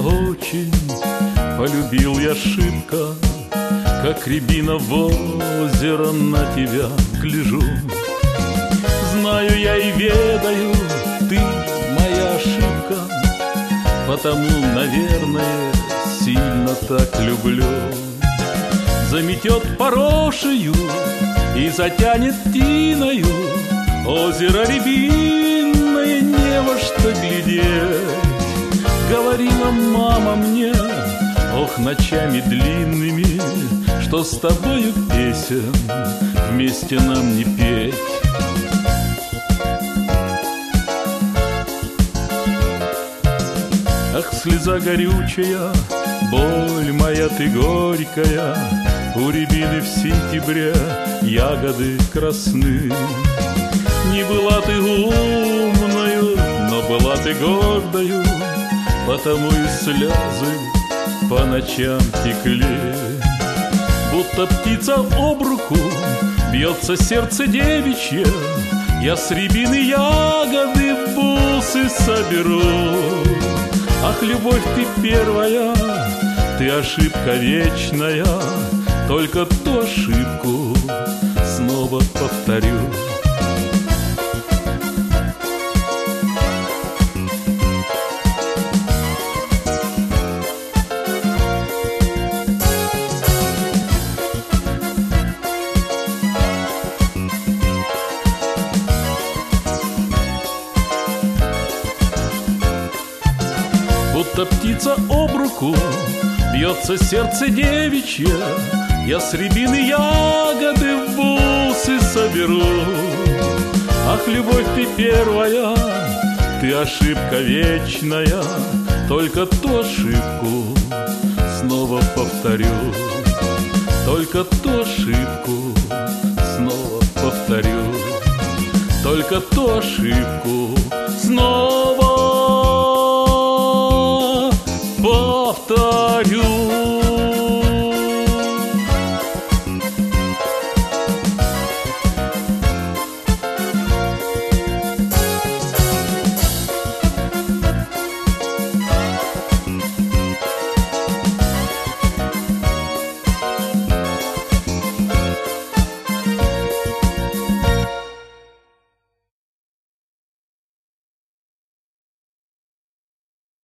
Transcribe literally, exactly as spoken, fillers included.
очень полюбил я шибко, как рябина в озеро на тебя гляжу. Знаю я и ведаю, ты моя ошибка, потому, наверное, сильно так люблю. Заметет порошею и затянет тиною озеро рябинное, не во что глядеть. Говорила мама мне, ох, ночами длинными, что с тобою песен вместе нам не петь. Ах, слеза горючая, боль моя ты горькая, у рябины в сентябре ягоды красны. Не была ты умною, но была ты гордою, потому и слезы по ночам текли. Будто птица об руку бьется сердце девичье, я с рябины ягоды в бусы соберу. Ах, любовь ты первая, ты ошибка вечная, только ту ошибку снова повторю. Будто птица об руку бьется сердце девичье, я с рябины ягоды в бусы соберу. Ах, любовь ты первая, ты ошибка вечная, только ту ошибку снова повторю. Только ту ошибку снова повторю. Только ту ошибку снова